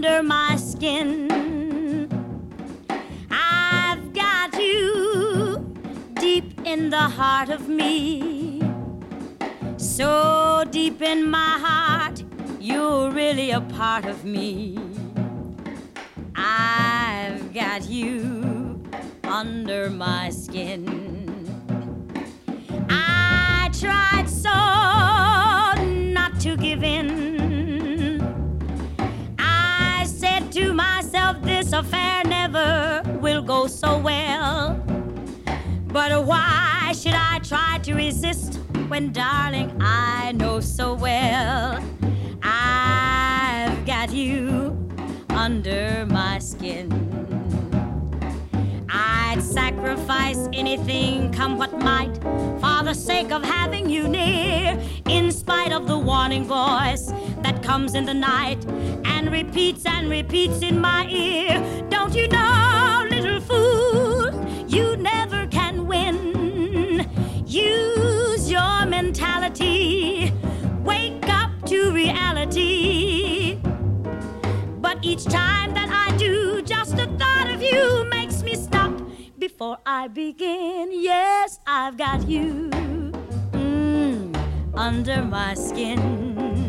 under my skin. I've got you deep in the heart of me, so deep in my heart, you're really a part of me. I've got you under my skin. I tried so not to give in. I said to myself, this affair never will go so well. But why should I try to resist when, darling, I know so well I've got you under my skin. I'd sacrifice anything, come what might, for the sake of having you near, in spite of the warning voice that comes in the night and repeats in my ear. Don't you know, little fool, you never can win. Use your mentality, wake up to reality. But each time that I do, just the thought of you makes me stop before I begin. Yes, I've got you under my skin.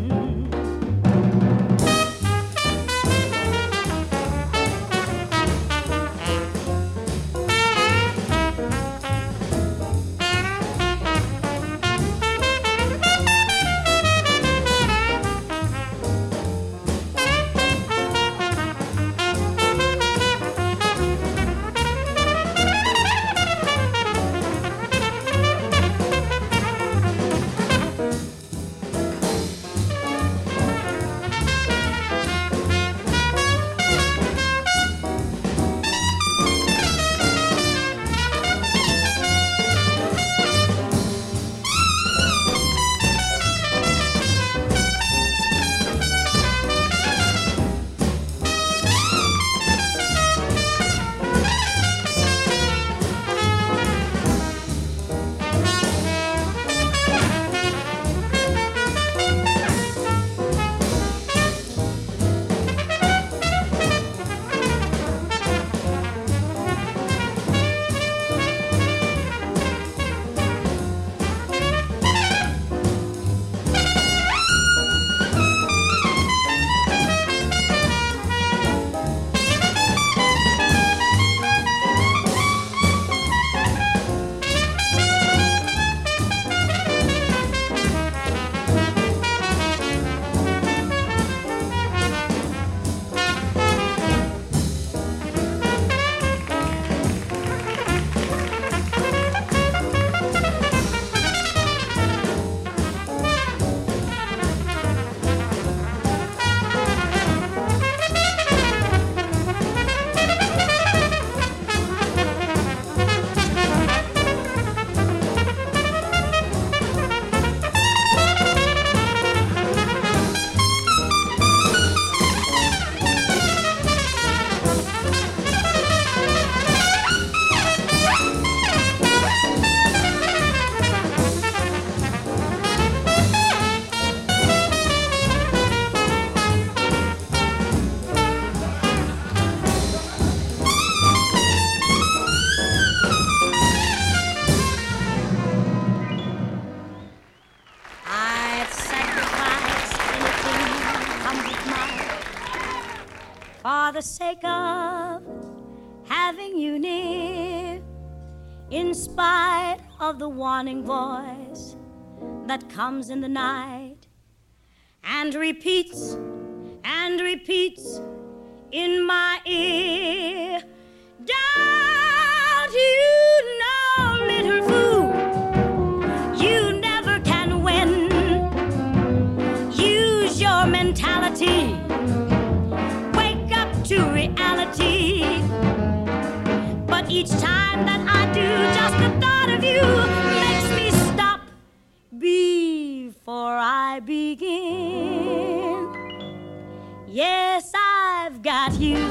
For the sake of having you near, in spite of the warning voice that comes in the night and repeats in my ear. Don't you know, little fool, you never can win. Use your mentality, wake up to reality. But each time that I do, just the thought of you makes me stop before I begin. Yes, I've got you